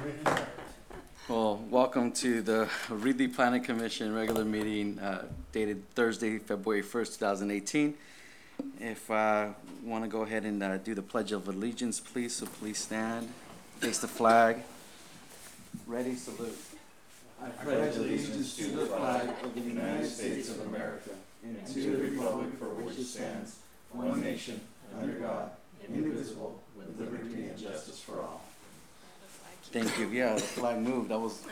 Well, welcome to the Reedley Planning Commission regular meeting dated Thursday, February 1st, 2018. If I want to go ahead and do the Pledge of Allegiance, please. So please stand, face the flag. Ready, salute. I pledge allegiance to the flag of the United States of America and to the republic for which it stands, one nation, under God, indivisible, with liberty and justice for all. Thank you. Yeah, the flag moved. That was.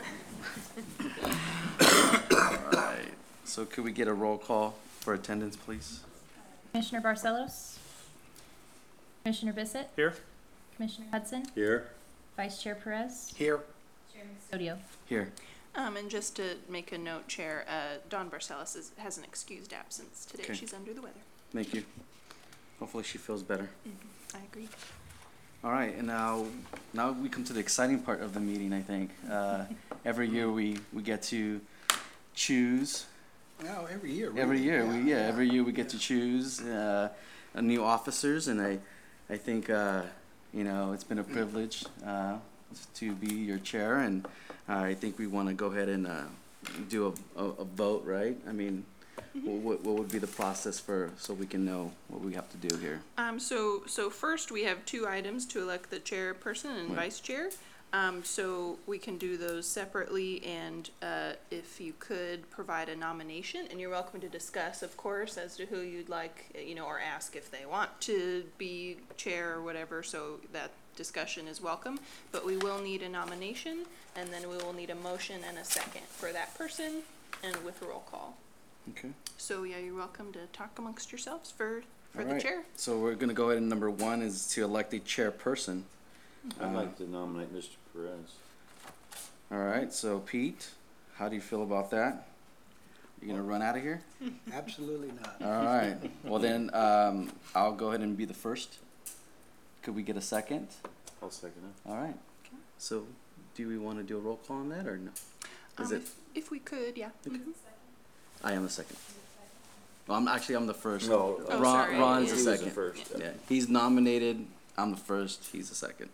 All right. So could we get a roll call for attendance, please? Commissioner Barcelos. Commissioner Bissett. Here. Commissioner Hudson. Here. Vice Chair Perez. Here. Chairman Custodio. Here. And just to make a note, Chair, Dawn Barcelos has an excused absence today. Okay. She's under the weather. Thank you. Hopefully she feels better. I agree. All right, and now we come to the exciting part of the meeting, I think. Every year we get to choose. No, every year. Really. Every year, every year we get to choose new officers, and I think it's been a privilege to be your chair, and I think we want to go ahead and do a vote, right? I mean, what would be the process so we can know what we have to do here? So first we have two items to elect the chairperson and vice chair. So we can do those separately, and if you could provide a nomination, and you're welcome to discuss, of course, as to who you'd like, or ask if they want to be chair or whatever, so that discussion is welcome. But we will need a nomination, and then we will need a motion and a second for that person, and with roll call. Okay. So yeah, you're welcome to talk amongst yourselves for All the right. chair. So we're going to go ahead, and number one is to elect a chairperson. I'd like to nominate Mr. Perez. All right, so Pete, how do you feel about that? You gonna run out of here? Absolutely not. All right. Well then, I'll go ahead and be the first. Could we get a second? I'll second it. All right. Okay. So, do we want to do a roll call on that or no? Is it? If we could, yeah. Okay. I am the second. Well, I'm the first. No, Oh, Ron, sorry. Ron's He the was the second. first. Yeah, he's nominated. I'm the first. He's the second.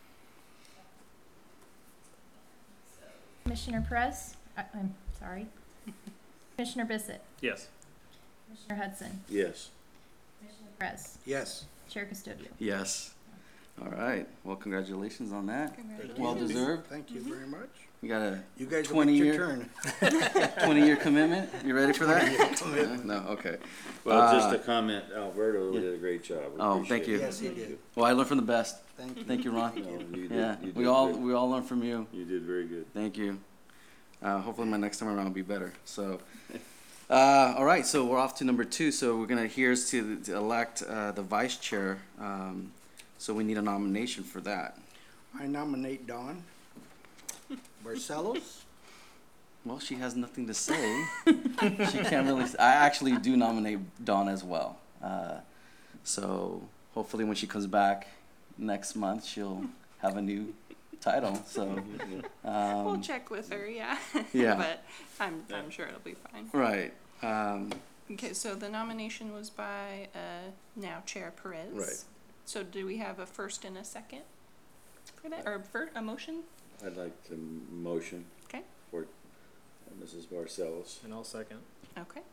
Commissioner Perez. I'm sorry. Commissioner Bissett. Yes. Commissioner Hudson. Yes. Commissioner Perez. Yes. Chair Custodio. Yes. All right. Well, congratulations on that. Congratulations. Well deserved. Thank you very much. You got a You guys will 20 get your year turn. 20-year commitment. You ready for that? No. Okay. Well, just a comment, Alberto did a great job. We Oh, appreciate thank you. it. Yes, he did. Well, I learned from the best. Thank you. Thank you, Ron. No, you did, Yeah, you did we all good. learn from you. You did very good. Thank you. Hopefully my next time around will be better. So, all right. So we're off to number two. So we're gonna here's to elect the vice chair. So we need a nomination for that. I nominate Dawn Barcelos. Well, she has nothing to say. She can't really. I actually do nominate Dawn as well. So hopefully when she comes back next month, she'll have a new title. So We'll check with her, yeah. Yeah. But I'm sure it'll be fine. right. Okay, so the nomination was by now Chair Perez. Right. So do we have a first and a second for that, or a motion? I'd like to motion Okay. for Mrs. Barcelos. And I'll second. Okay.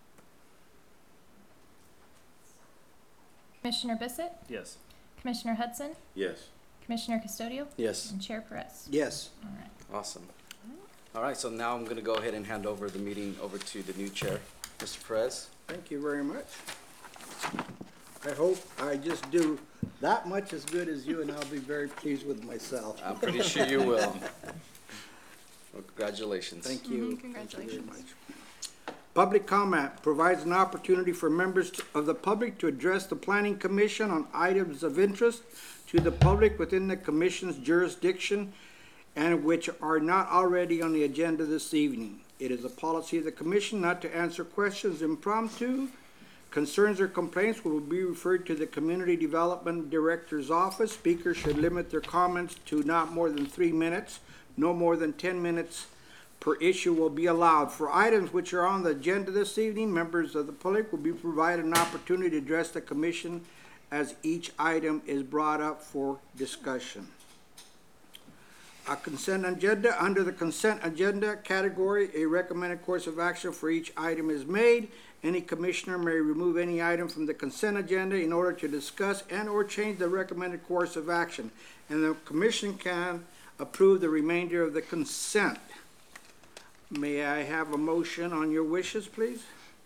Commissioner Bissett. Yes. Commissioner Hudson. Yes. Commissioner Custodio. Yes. And Chair Perez. Yes. All right. Awesome. All right. So now I'm going to go ahead and hand over the meeting over to the new chair, Mr. Perez. Thank you very much. I hope I just do that much as good as you, and I'll be very pleased with myself. I'm pretty sure you will. Well, congratulations. Thank you. Congratulations. Thank you very much. Public comment provides an opportunity for members of the public to address the Planning Commission on items of interest to the public within the Commission's jurisdiction and which are not already on the agenda this evening. It is a policy of the Commission not to answer questions impromptu. Concerns or complaints will be referred to the Community Development Director's office. Speakers should limit their comments to not more than 3 minutes. No more than 10 minutes per issue will be allowed. For items which are on the agenda this evening, members of the public will be provided an opportunity to address the Commission as each item is brought up for discussion. A consent agenda, under the consent agenda category, a recommended course of action for each item is made. Any commissioner may remove any item from the consent agenda in order to discuss and/or change the recommended course of action, and the commission can approve the remainder of the consent. May I have a motion on your wishes, please?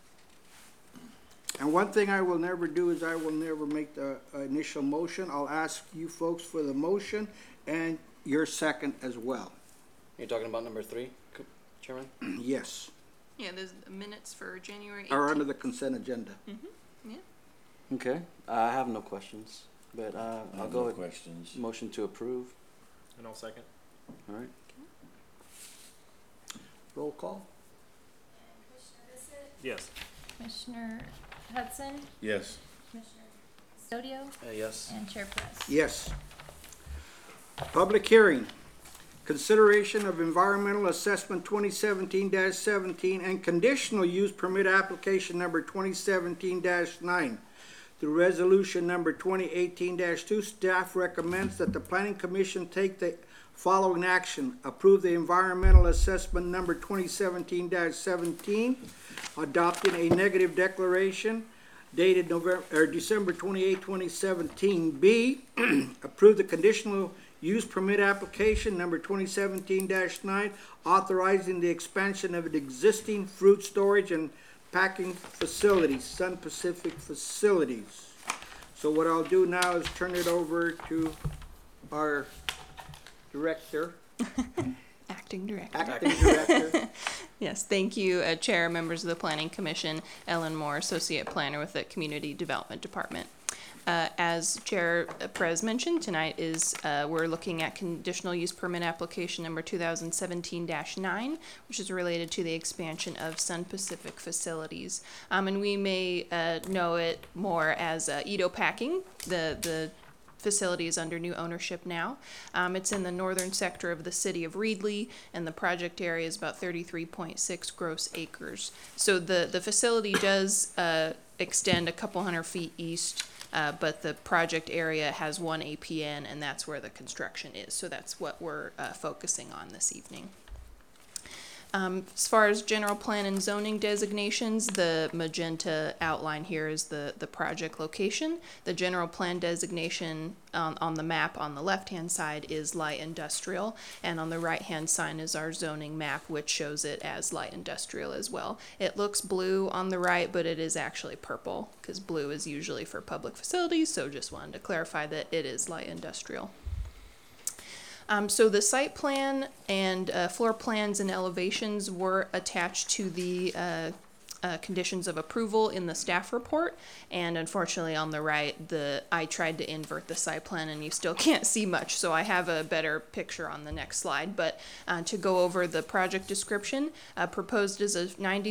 And one thing I will never do is I will never make the initial motion. I'll ask you folks for the motion and your second as well. You're talking about number 3, Chairman? Yes, Yeah, there's minutes for January 18th. or under the consent agenda. Okay, I have no questions, but I'll go with questions. motion to approve. And I'll second. All right. Roll call? Yes. Commissioner Hudson, Yes. Commissioner Custodio, Yes. and Chair Perez. Yes. Public hearing. Consideration of environmental assessment 2017-17 and conditional use permit application number 2017-9. Through resolution number 2018-2, staff recommends that the planning commission take the following action. Approve the environmental assessment number 2017-17, adopting a negative declaration dated December 28, 2017. B, approve the conditional use permit application number 2017-9, authorizing the expansion of an existing fruit storage and packing facilities, Sun Pacific Facilities. So what I'll do now is turn it over to our director, Acting Director. acting director. Yes, thank you, Chair, members of the Planning Commission, Ellen Moore, Associate Planner with the Community Development Department. As Chair Perez mentioned, tonight is, we're looking at conditional use permit application number 2017-9, which is related to the expansion of Sun Pacific Facilities. And we may know it more as Edo Packing. The facility is under new ownership now. It's in the northern sector of the city of Reedley, and the project area is about 33.6 gross acres. So the facility does extend a couple hundred feet east, but the project area has 1 APN, and that's where the construction is. So that's what we're focusing on this evening. As far as general plan and zoning designations, the magenta outline here is the project location. The general plan designation on the map on the left-hand side is light industrial, and on the right-hand side is our zoning map, which shows it as light industrial as well. It looks blue on the right, but it is actually purple, because blue is usually for public facilities, so just wanted to clarify that it is light industrial. So the site plan and floor plans and elevations were attached to the conditions of approval in the staff report, and unfortunately on the right, I tried to invert the site plan and you still can't see much, so I have a better picture on the next slide. But to go over the project description, proposed is a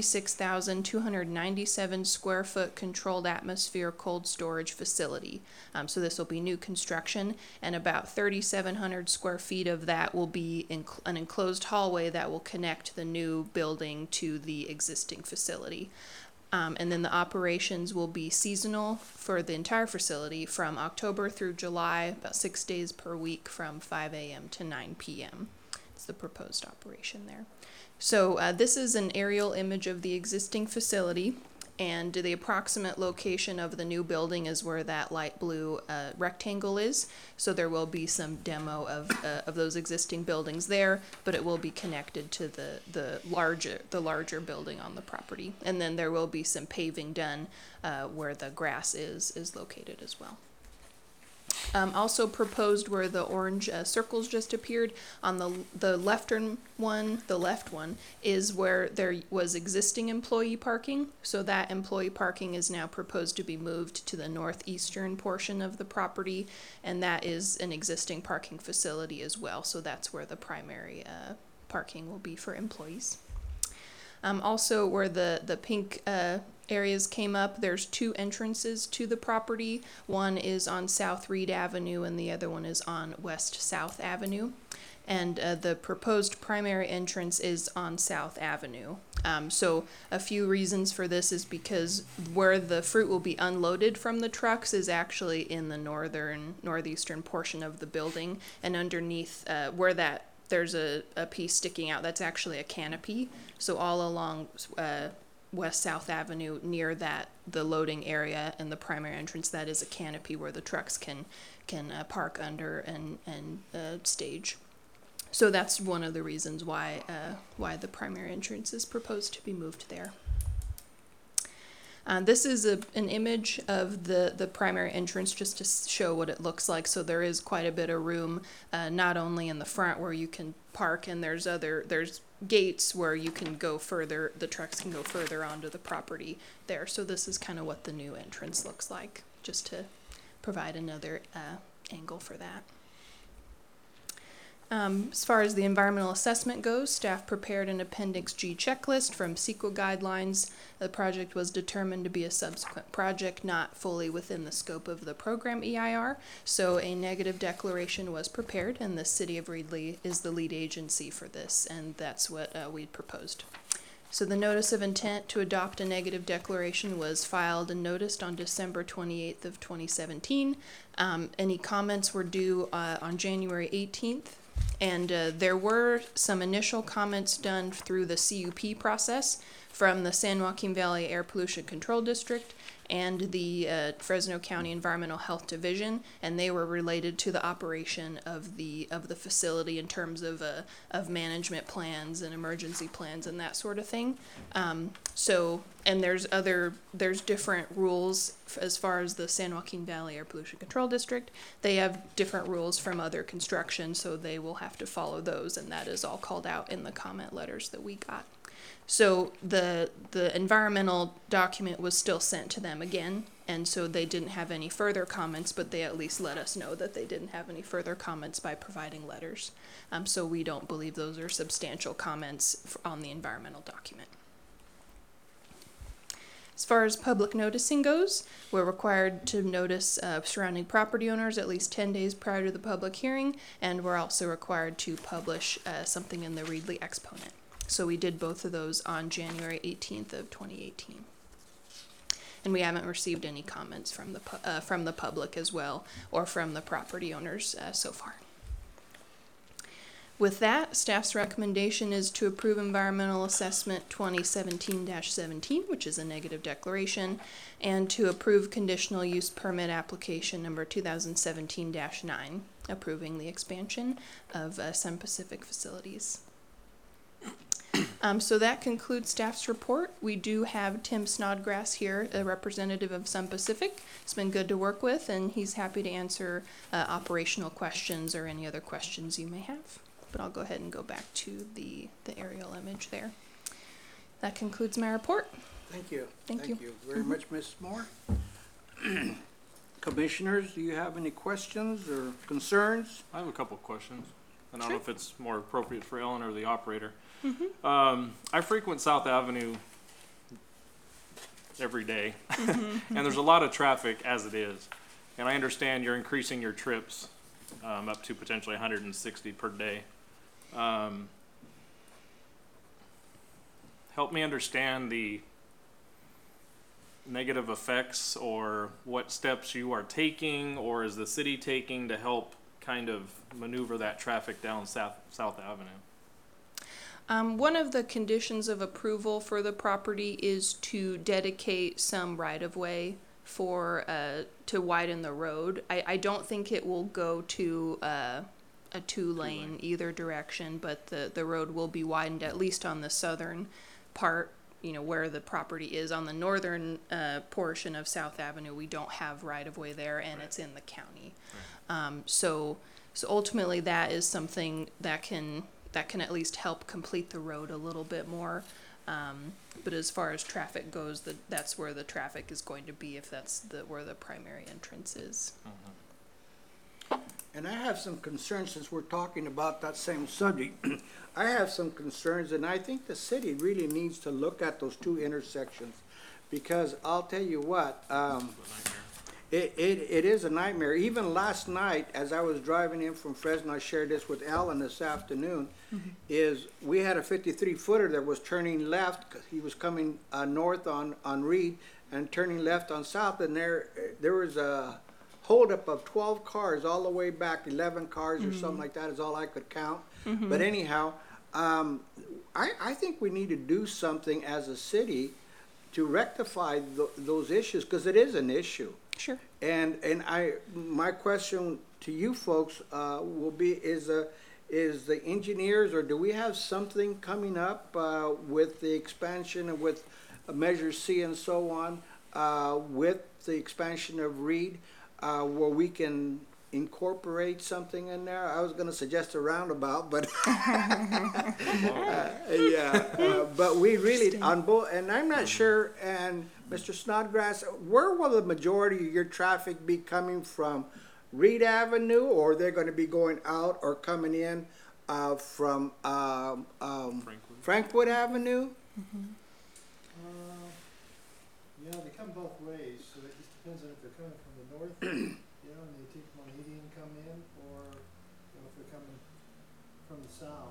96,297 square foot controlled atmosphere cold storage facility. So this will be new construction, and about 3,700 square feet of that will be an enclosed hallway that will connect the new building to the existing facility. And then the operations will be seasonal for the entire facility from October through July, about 6 days per week from 5 a.m. to 9 p.m. It's the proposed operation there. So this is an aerial image of the existing facility, and the approximate location of the new building is where that light blue rectangle is. So there will be some demo of those existing buildings there, but it will be connected to the larger building on the property. And then there will be some paving done where the grass is located as well. Also proposed where the orange circles just appeared on the left one is where there was existing employee parking. So that employee parking is now proposed to be moved to the northeastern portion of the property, and that is an existing parking facility as well. So that's where the primary parking will be for employees. Also where the pink areas came up, there's 2 entrances to the property. One is on South Reed Avenue and the other one is on West South Avenue. And the proposed primary entrance is on South Avenue. So a few reasons for this is because where the fruit will be unloaded from the trucks is actually in the northeastern portion of the building, and underneath where that there's a piece sticking out that's actually a canopy. So all along West South Avenue near the loading area and the primary entrance, that is a canopy where the trucks can park under and stage. So that's one of the reasons why the primary entrance is proposed to be moved there. This is an image of the primary entrance just to show what it looks like. So there is quite a bit of room, not only in the front where you can park, and there's gates where you can go further, the trucks can go further onto the property there. So this is kind of what the new entrance looks like, just to provide another angle for that. As far as the environmental assessment goes, staff prepared an Appendix G checklist from CEQA guidelines. The project was determined to be a subsequent project, not fully within the scope of the program EIR, so a negative declaration was prepared, and the City of Reedley is the lead agency for this, and that's what we proposed. So the notice of intent to adopt a negative declaration was filed and noticed on December 28th of 2017. Any comments were due on January 18th. And there were some initial comments done through the CUP process from the San Joaquin Valley Air Pollution Control District and the Fresno County Environmental Health Division, and they were related to the operation of the facility in terms of management plans and emergency plans and that sort of thing. And there's different rules as far as the San Joaquin Valley Air Pollution Control District. They have different rules from other construction, so they will have to follow those, and that is all called out in the comment letters that we got. So the environmental document was still sent to them again, and so they didn't have any further comments, but they at least let us know that they didn't have any further comments by providing letters. So we don't believe those are substantial comments on the environmental document. As far as public noticing goes, we're required to notice surrounding property owners at least 10 days prior to the public hearing, and we're also required to publish something in the Reedley Exponent. So we did both of those on January 18th of 2018. And we haven't received any comments from the public as well, or from the property owners so far. With that, staff's recommendation is to approve Environmental Assessment 2017-17, which is a negative declaration, and to approve Conditional Use Permit Application number 2017-9, approving the expansion of Sun Pacific facilities. So that concludes staff's report. We do have Tim Snodgrass here, a representative of Sun Pacific. It's been good to work with, and he's happy to answer operational questions or any other questions you may have. But I'll go ahead and go back to the aerial image there. That concludes my report. Thank you. Thank you. Very much, Ms. Moore. Commissioners, do you have any questions or concerns? I have a couple of questions, and I Sure. don't know if it's more appropriate for Ellen or the operator. I frequent South Avenue every day, and there's a lot of traffic as it is. And I understand you're increasing your trips up to potentially 160 per day. Help me understand the negative effects, or what steps you are taking, or is the city taking to help kind of maneuver that traffic down South Avenue? One of the conditions of approval for the property is to dedicate some right-of-way for to widen the road. I don't think it will go to a two-lane either direction, but the road will be widened at least on the southern part, you know, where the property is. On the northern portion of South Avenue, we don't have right-of-way there, and it's in the county. So ultimately, that is something that can at least help complete the road a little bit more. But as far as traffic goes, that's where the traffic is going to be, if that's where the primary entrance is. And I have some concerns, since we're talking about that same subject. I have some concerns, and I think the city really needs to look at those two intersections, because I'll tell you what, it is a nightmare. Even last night, as I was driving in from Fresno, I shared this with Alan this afternoon, is we had a 53-footer that was turning left. He was coming north on Reed and turning left on South, and there was a holdup of 12 cars all the way back, 11 cars or something like that is all I could count. But anyhow, I think we need to do something as a city to rectify those issues, because it is an issue. Sure. And my question to you folks will be, is the engineers, or do we have something coming up with the expansion and with Measure C and so on, with the expansion of Reed, where we can incorporate something in there? I was going to suggest a roundabout, but but we really on both, and I'm not sure. And Mr. Snodgrass, where will the majority of your traffic be coming from? Reed Avenue, or they're going to be going out or coming in from Frankwood Avenue? Yeah, they come both ways, so it just depends on if they're coming from the north, you know, and they take Monadian and come in, or, you know, if they're coming from the south.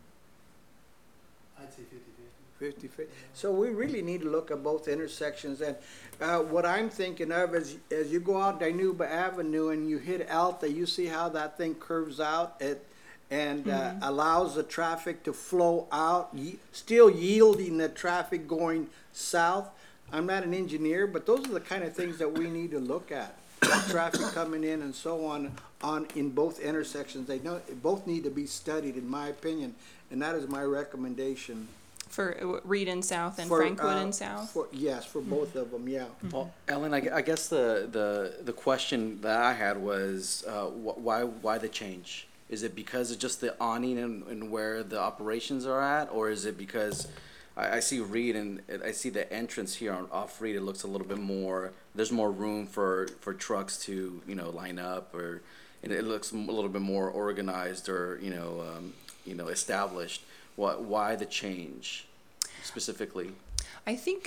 I'd say 50-50. 50-50. So we really need to look at both intersections. And what I'm thinking of is, as you go out Dinuba Avenue and you hit Alta, you see how that thing curves out and allows the traffic to flow out, still yielding the traffic going south. I'm not an engineer, but those are the kind of things that we need to look at. Traffic coming in and so on in both intersections. Both need to be studied, in my opinion, and that is my recommendation. For Reed and South and For, Frankwood and South? Yes, for both of them, yeah. Well, Ellen, I guess the question that I had was, why the change? Is it because of just the awning and where the operations are at, or is it because I see Reed and I see the entrance here off Reed, it looks a little bit more, there's more room for trucks to, line up, or and it looks a little bit more organized or, established. Why the change specifically? I think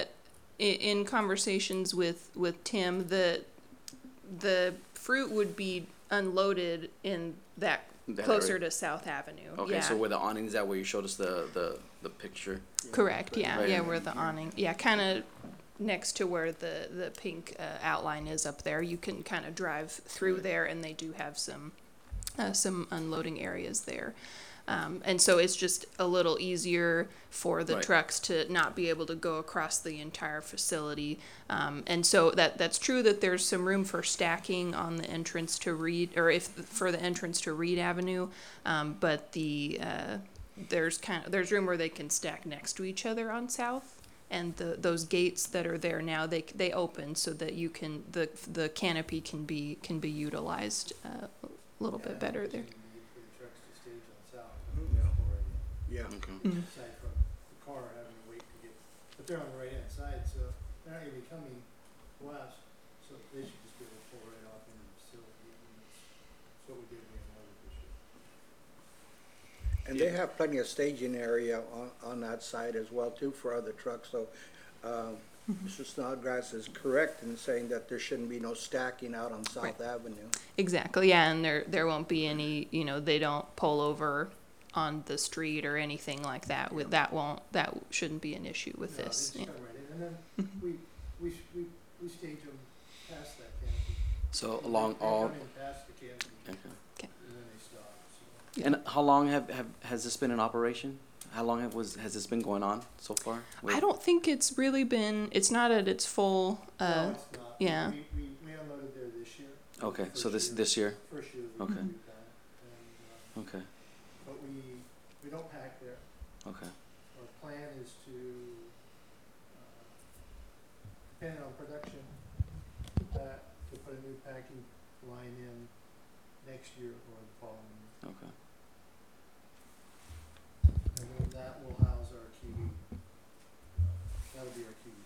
in conversations with Tim, the fruit would be unloaded in that closer area? to South Avenue. Okay, yeah. so where the awning is, that where you showed us the picture? Correct, yeah, Right. yeah, where the awning, yeah, kind of next to where the pink outline is up there. You can kind of drive through there, and they do have some unloading areas there. And so it's just a little easier for the Right. trucks to not be able to go across the entire facility. And so that's true that there's some room for stacking on the entrance to Reed, or for the entrance to Reed Avenue. But there's room where they can stack next to each other on South. And those gates that are there now, they open so that you can, the canopy can be utilized a little bit better there. For the trucks to stage on south. Yeah. Okay. Aside from the car having to wait to get, but they're on the right hand side, so they're not gonna be coming west, so they should just be able to pull right off into the facility. And that's what we did when we loaded this year. And they have plenty of staging area on that side as well too for other trucks, so, Mr. Snodgrass is correct in saying that there shouldn't be no stacking out on South Right. Avenue. Exactly, yeah, and there won't be any, they don't pull over on the street or anything like that. With that shouldn't be an issue with No, this. they Yeah. just come right in, and then we stage them past that canopy. So They- along they all. come in past the canopy, Okay. and then they stop, so. Yeah. And how long has this been in operation? How long has this been going on so far? I don't think it's really been. It's not at its full. No, it's not. yeah. We unloaded there this year. Okay, so First this year. First year Okay. we've done it, and, Okay. but we don't pack there. Okay. Our plan is to, depending on production, to put a new packing line in next year or the following year. Okay. And then that will house our kiwi, that'll be our kiwi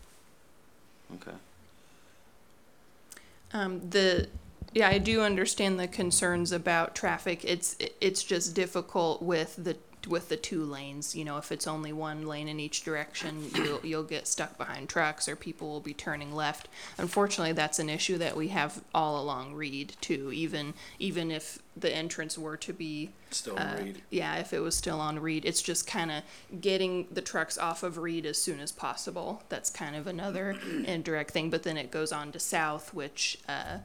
plant. Okay. I do understand the concerns about traffic. It's just difficult with the two lanes. If it's only one lane in each direction, you'll get stuck behind trucks, or people will be turning left. Unfortunately, that's an issue that we have all along Reed too. Even if the entrance were to be Still Reed. yeah, if it was still on Reed, it's just kind of getting the trucks off of Reed as soon as possible. That's kind of another indirect thing. But then it goes on to South, which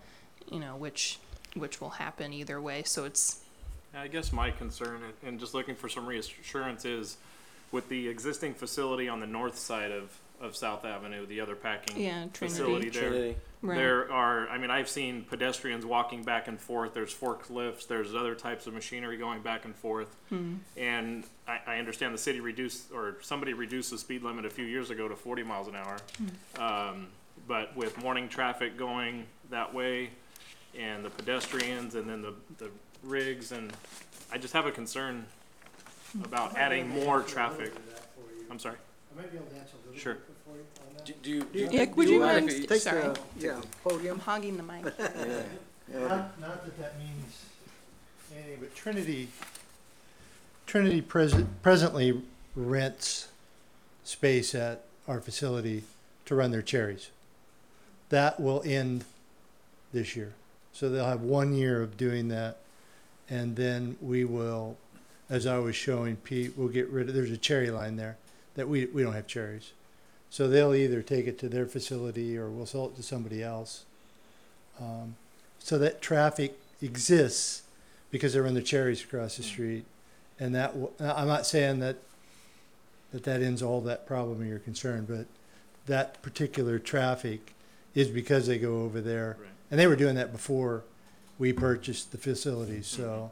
you know, which will happen either way. So it's, I guess my concern, and just looking for some reassurance, is with the existing facility on the north side of South Avenue, the other packing yeah, facility Trinity. there. Right. There are, I mean, I've seen pedestrians walking back and forth. There's forklifts. There's other types of machinery going back and forth. And I understand the city reduced, or somebody reduced the speed limit a few years ago to 40 miles an hour. But with morning traffic going that way, and the pedestrians, and then the rigs, and I just have a concern about adding more traffic. I'm sorry. I might be able to answer a little Sure. bit for you on that. Do you? Yeah, would you mind mind- if Take Sorry. the, yeah, I'm podium. hogging the mic. Not that that means anything, but Trinity presently rents space at our facility to run their cherries. That will end this year. So they'll have 1 year of doing that. And then we will, as I was showing Pete, we'll get rid of, there's a cherry line there that we don't have cherries. So they'll either take it to their facility or we'll sell it to somebody else. So that traffic exists because they run the cherries across the street. And that, I'm not saying that ends all that problem or your concern, but that particular traffic is because they go over there. Right. And they were doing that before we purchased the facilities, so,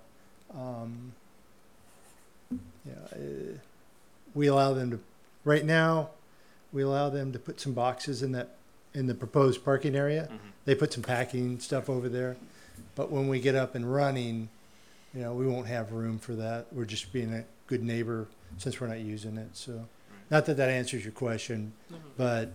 we allow them to, right now, we allow them to put some boxes in the proposed parking area. They put some packing stuff over there, but when we get up and running, you know, we won't have room for that. We're just being a good neighbor since we're not using it, so. Not that that answers your question, but,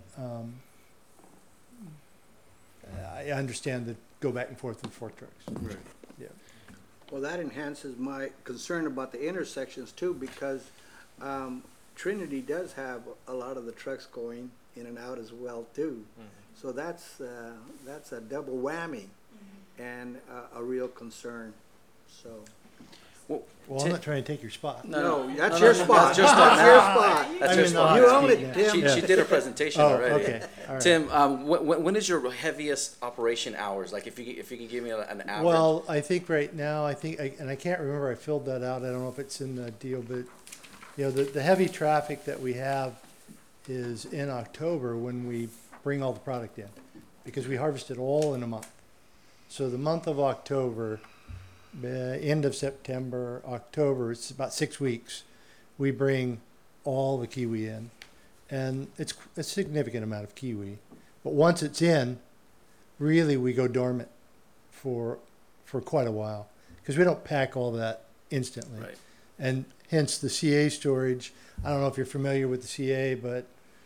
I understand the go back and forth with fork trucks. Right. Yeah. Well, that enhances my concern about the intersections too, because Trinity does have a lot of the trucks going in and out as well too. So that's a double whammy and a real concern, so. Well, I'm not trying to take your spot. No, that's no, your no, spot. that's your spot That's your now. spot. That's I'm your in the spot. hot You own seat it, now. Tim. She did a presentation Oh, already. okay, all right. Tim, when is your heaviest operation hours? Like if you can give me an average. Well, I think right now, and I can't remember, I filled that out, I don't know if it's in the deal, but, you know, the heavy traffic that we have is in October when we bring all the product in, because we harvest it all in a month. So the month of October, end of September, October, it's about 6 weeks, we bring all the kiwi in. And it's a significant amount of kiwi. But once it's in, really we go dormant for quite a while, because we don't pack all that instantly. Right. And hence the CA storage. I don't know if you're familiar with the CA, but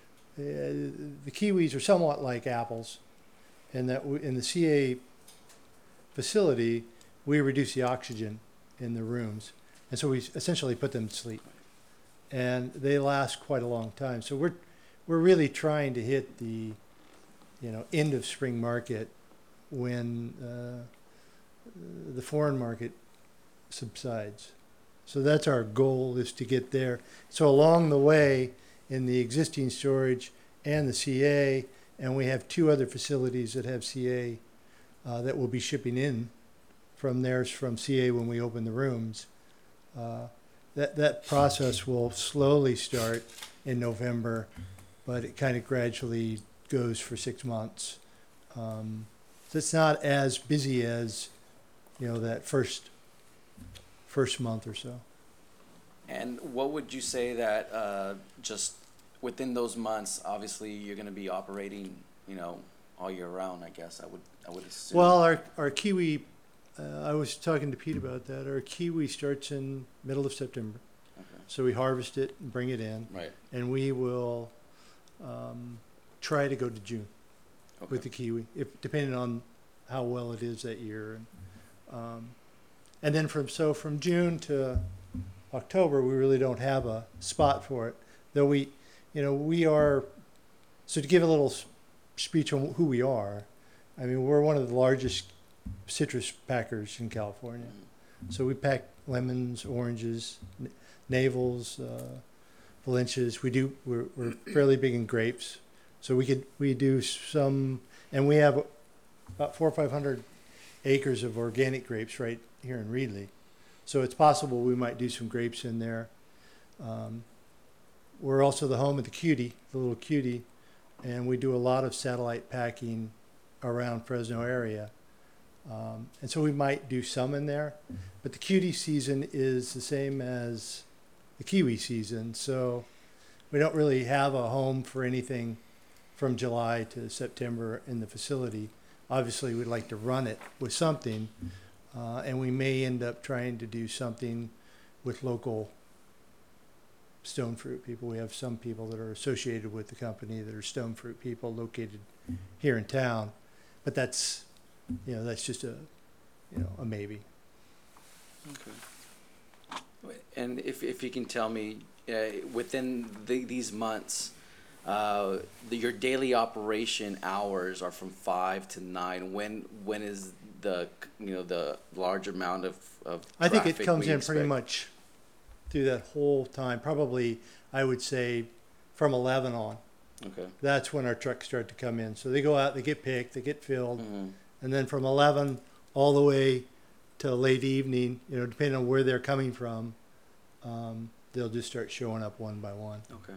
the kiwis are somewhat like apples, in that in the CA facility, we reduce the oxygen in the rooms, and so we essentially put them to sleep, and they last quite a long time. So we're really trying to hit the, you know, end of spring market when the foreign market subsides. So that's our goal, is to get there. So along the way, in the existing storage and the CA, and we have 2 other facilities that have CA that will be shipping in from CA when we open the rooms. That process will slowly start in November, but it kind of gradually goes for 6 months. So it's not as busy as, you know, that first month or so. And what would you say that just within those months, obviously you're going to be operating, you know, all year round, I guess I would assume. Well, our kiwi, I was talking to Pete about that. Our kiwi starts in middle of September. Okay. So we harvest it and bring it in, Right. and we will try to go to June with Okay. the kiwi, depending on how well it is that year. And then from June to October, we really don't have a spot for it. Though we are, so to give a little speech on who we are, I mean, we're one of the largest citrus packers in California. So we pack lemons, oranges, navels, Valencias. We're fairly big in grapes. So we do some, and we have about 400 or 500 acres of organic grapes right here in Reedley. So it's possible we might do some grapes in there. We're also the home of the Cutie, the little Cutie, and we do a lot of satellite packing around Fresno area. And so we might do some in there, but the Cutie season is the same as the kiwi season, so we don't really have a home for anything from July to September in the facility. Obviously, we'd like to run it with something, and we may end up trying to do something with local stone fruit people. We have some people that are associated with the company that are stone fruit people located here in town, but that's, you know, that's just a, you know, a maybe. Okay. And if you can tell me, within these months, your daily operation hours are from 5 to 9. When is the, you know, the large amount of I think it traffic comes we in pretty expect? much through that whole time, probably I would say from 11 on. Okay. That's when our trucks start to come in. So they go out, they get picked, they get filled, Mm-hmm. and then from 11 all the way till late evening, you know, depending on where they're coming from, they'll just start showing up one by one. Okay.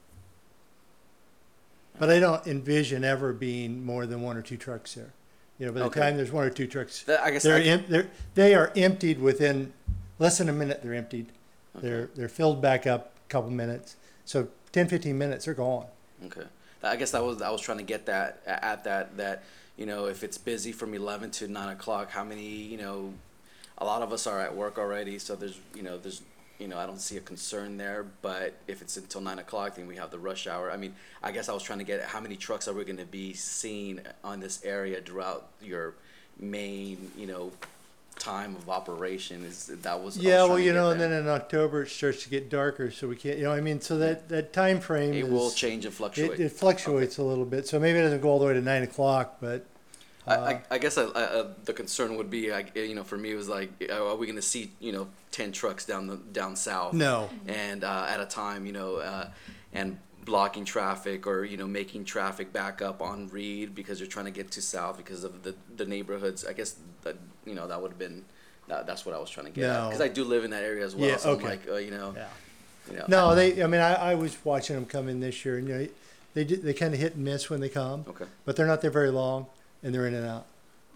But I don't envision ever being more than 1 or 2 trucks there. You know, by the Okay. time there's 1 or 2 trucks, I guess they are emptied within less than a minute. They're emptied. Okay. They're filled back up a couple minutes. So 10, 15 minutes, they're gone. Okay. I guess I was trying to get that, you know, if it's busy from 11 to 9 o'clock, how many, you know, a lot of us are at work already, so there's, I don't see a concern there, but if it's until 9 o'clock, then we have the rush hour. I mean, I guess I was trying to get how many trucks are we going to be seeing on this area throughout your main, you know, time of operation. Yeah, well, you know, and then in October it starts to get darker, so we can't, you know, I mean, so that time frame it will change and fluctuate. It fluctuates a little bit, so maybe it doesn't go all the way to 9 o'clock, but I guess the concern would be, you know, for me, it was like, are we going to see, you know, 10 trucks down south? no. And at a time, you know, and blocking traffic, or, you know, making traffic back up on Reed because you're trying to get to south because of the neighborhoods. I guess that, you know, that would have been, that's what I was trying to get at, No. because I do live in that area as well. Yeah, so okay. I'm like, you know, Yeah. you know. No, I was watching them come in this year, and, you know, they kind of hit and miss when they come, Okay. but they're not there very long, and they're in and out.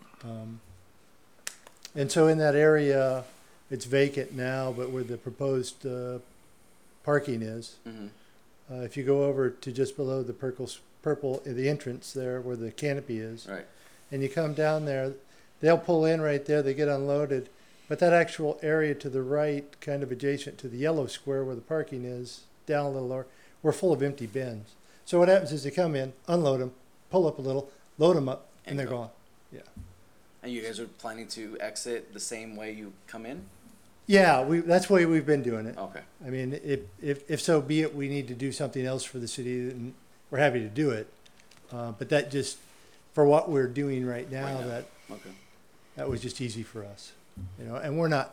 And so in that area, it's vacant now, but where the proposed parking is, Mm-hmm. if you go over to just below the purple, the entrance there where the canopy is, Right. and you come down there, they'll pull in right there, they get unloaded, but that actual area to the right, kind of adjacent to the yellow square where the parking is, down a little lower, we're full of empty bins. So what happens is they come in, unload them, pull up a little, load them up, and they're go. gone. Yeah. And you guys are planning to exit the same way you come in? Yeah, that's the way we've been doing it. Okay. I mean, if so be it, we need to do something else for the city, and we're happy to do it. But that just, for what we're doing right now, Right now. Okay. that was just easy for us, you know. And we're not,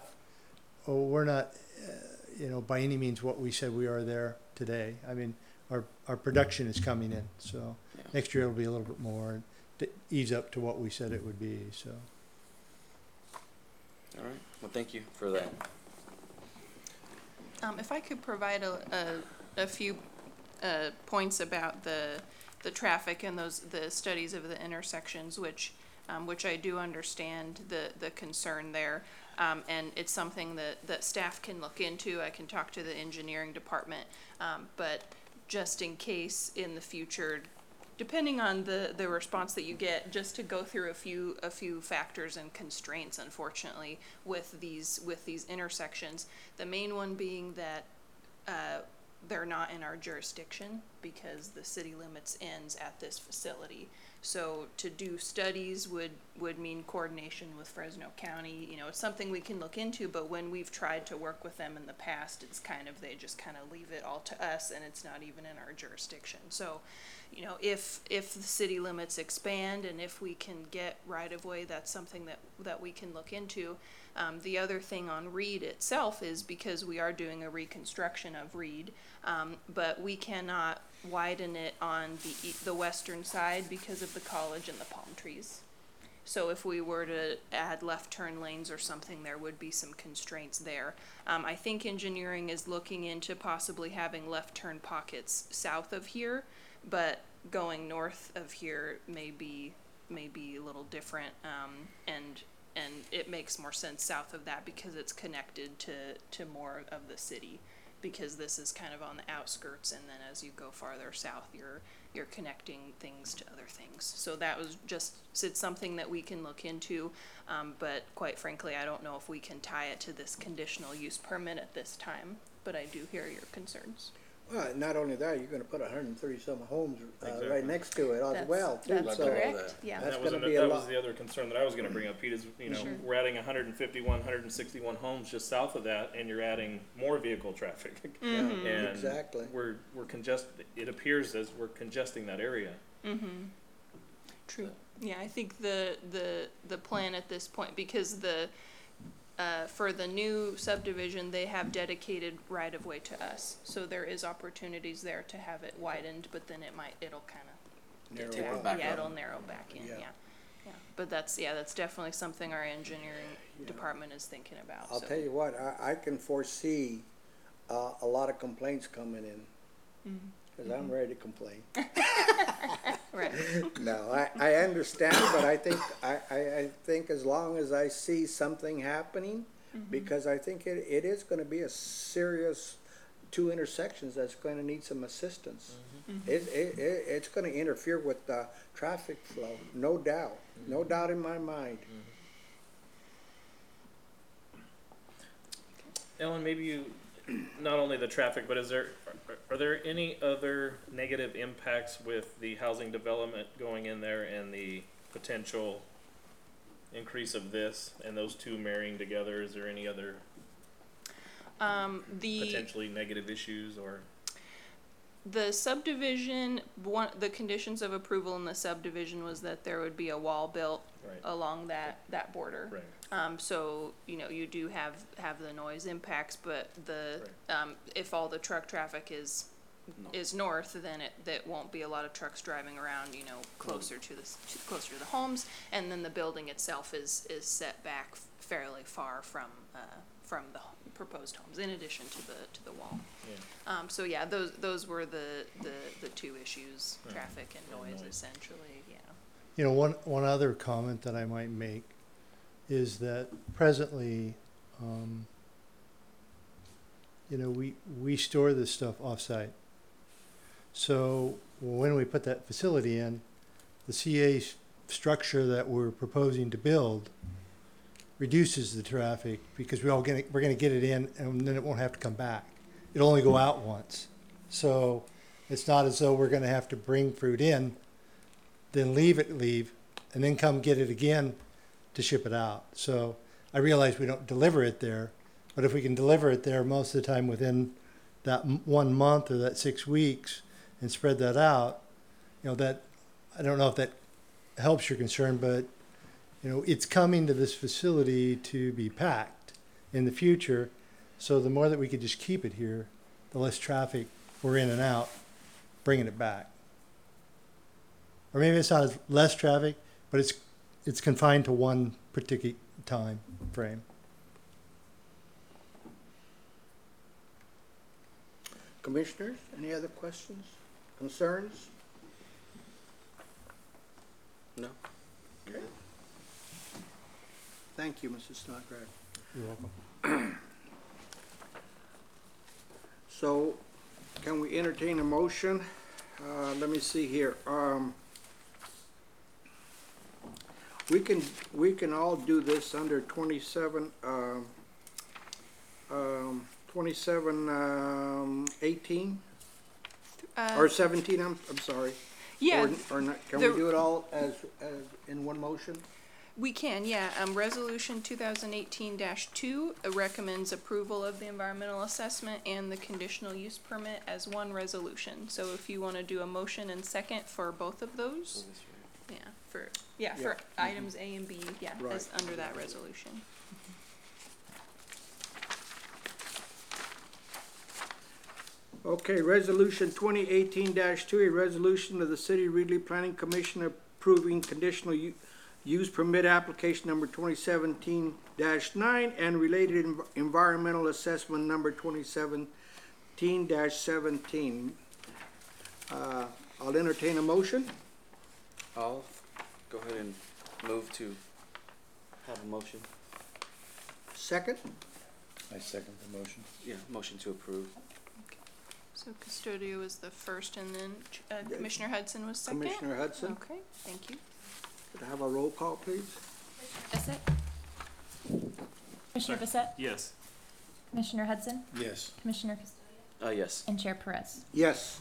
you know, by any means what we said we are there today. I mean, our production is coming in, so Yeah. next year it'll be a little bit more to ease up to what we said it would be. So. All right. Well, thank you for that. If I could provide a few points about the traffic and the studies of the intersections, which I do understand the concern there, and it's something that staff can look into. I can talk to the engineering department, but just in case in the future, depending on the response that you get, just to go through a few factors and constraints, unfortunately, with these intersections. The main one being that they're not in our jurisdiction because the city limits ends at this facility. So to do studies would mean coordination with Fresno County. You know, it's something we can look into, but when we've tried to work with them in the past, it's they just kind of leave it all to us, and it's not even in our jurisdiction. So, you know, if the city limits expand and if we can get right of way, that's something that we can look into. The other thing on Reed itself is because we are doing a reconstruction of Reed, but we cannot widen it on the western side because of the college and the palm trees. So if we were to add left turn lanes or something, there would be some constraints there. I think engineering is looking into possibly having left turn pockets south of here, but going north of here may be a little different, and it makes more sense south of that because it's connected to more of the city, because this is kind of on the outskirts, and then as you go farther south, you're connecting things to other things. So that was just, it's something that we can look into, but quite frankly, I don't know if we can tie it to this conditional use permit at this time, but I do hear your concerns. Well, not only that, you're gonna put 130-some homes Exactly. right next to it as well, too. That's So correct, yeah. That's That was, gonna be a that lot. was the other concern that I was gonna bring up, Pete, is, you know, Sure. we're adding 151, 161 homes just south of that, and you're adding more vehicle traffic. Mm-hmm. And Exactly. we're it appears as we're congesting that area. Mm-hmm. True. Yeah, I think the plan at this point, because for the new subdivision, they have dedicated right-of-way to us. So there is opportunities there to have it widened, but then it'll kind of Narrow Taper back yeah, up. it'll narrow back in, Yeah. yeah. But that's definitely something our engineering department is thinking about. I'll so. tell you what, I can foresee a lot of complaints coming in, because I'm ready to complain. Right. No, I understand, but I think as long as I see something happening, because I think it is gonna be a serious two intersections that's gonna need some assistance. It's gonna interfere with the traffic flow, no doubt, no doubt in my mind. Ellen, maybe you, not only the traffic, but are there any other negative impacts with the housing development going in there and the potential increase of this and those two marrying together? Is there any other potentially negative issues or? The subdivision, the conditions of approval in the subdivision was that there would be a wall built Right. along that border. Right. So, you know, you do have the noise impacts, but if all the truck traffic is north, then that won't be a lot of trucks driving around, you know, closer to the homes, and then the building itself is set back fairly far from the proposed homes, in addition to the wall. Yeah. So yeah, those were the two issues, traffic and noise, essentially, yeah. You know, one other comment that I might make is that presently, you know, we store this stuff off-site. So when we put that facility in, the CA structure that we're proposing to build reduces the traffic because we're going to get it in and then it won't have to come back. It'll only go out once. So it's not as though we're going to have to bring fruit in, then leave, and then come get it again to ship it out. So I realize we don't deliver it there, but if we can deliver it there most of the time within that 1 month or that 6 weeks and spread that out, you know, that, I don't know if that helps your concern, but you know, it's coming to this facility to be packed in the future. So the more that we could just keep it here, the less traffic we're in and out, bringing it back. Or maybe it's not as less traffic, but it's confined to one particular time frame. Commissioners, any other questions, concerns? No. Okay. Thank you, Mrs. Snodgrass. You're welcome. So, can we entertain a motion? Let me see here. We can all do this under 2718 or 17. I'm sorry. Yeah, Or not? Can we do it all as in one motion? we can, yeah. Resolution 2018-2 recommends approval of the environmental assessment and the conditional use permit as one resolution. So if you want to do a motion and second for both of those, for items A and B, Right. as under that resolution. Okay, resolution 2018-2, a resolution of the City of Reedley Planning Commission approving conditional use permit application number 2017-9 and related environmental assessment number 2017-17. I'll entertain a motion. I'll go ahead and move to have a motion. Second? I second the motion. Yeah, motion to approve. So Custodio was the first, and then Commissioner Hudson was second? Commissioner Hudson, Okay, thank you. could I have a roll call, please? Bissett? Commissioner Bissett? Yes. Commissioner Hudson? Yes. Commissioner Custodio? Yes. And Chair Perez? Yes.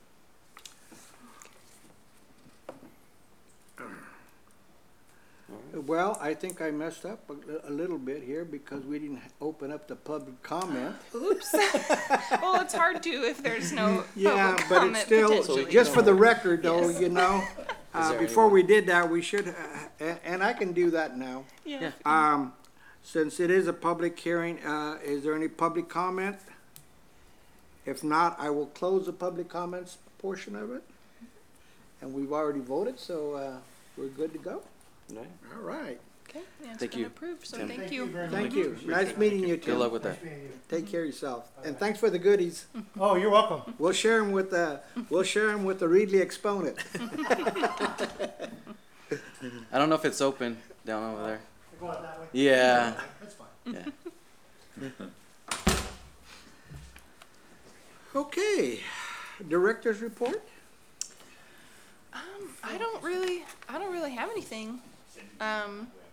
Well, I think I messed up a little bit here because we didn't open up the public comment. Oops. Well, it's hard to if there's no Yeah, public but comment it's still, potentially. just for the record though, Yes. you know, there before anyone- we did that, we should, and I can do that now. Yeah. Since it is a public hearing, is there any public comment? If not, I will close the public comments portion of it. And we've already voted, so, we're good to go. Right. All right. Okay, yeah, it's Thank been you, approved, so Tim. thank you. very Thank much. you. Nice meeting you, Good Tim. luck with that. Nice meeting you. Take care of yourself. And thanks for the goodies. Oh, you're welcome. We'll share them with the Reedley exponent. I don't know if it's open down over there. Go out that way. Yeah. That's fine. Yeah. Okay, director's report? I don't really have anything. Yeah,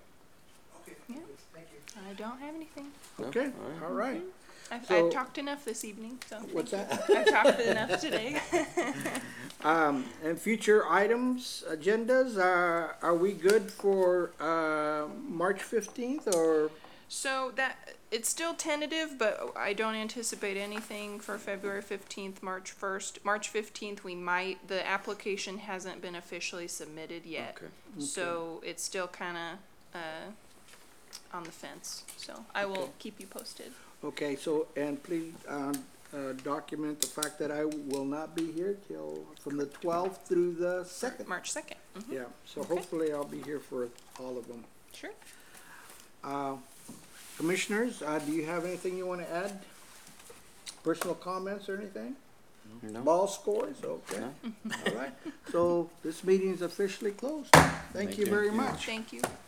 I don't have anything. Okay, all right. I've So- talked enough this evening, so What's that? I've talked enough today. And future items, agendas, are we good for, March 15th or? So that, it's still tentative, but I don't anticipate anything for February 15th, March 1st. March 15th, we might, the application hasn't been officially submitted yet. Okay. So it's still kinda, on the fence, so I will Okay. keep you posted. Okay, so, and please, document the fact that I will not be here till, from the 12th through the 2nd. March 2nd. Yeah, so Okay. hopefully I'll be here for all of them. Sure. Commissioners, do you have anything you want to add? Personal comments or anything? No? Ball scores, okay. No? All right, so this meeting is officially closed. Thank you you. very much. Thank you.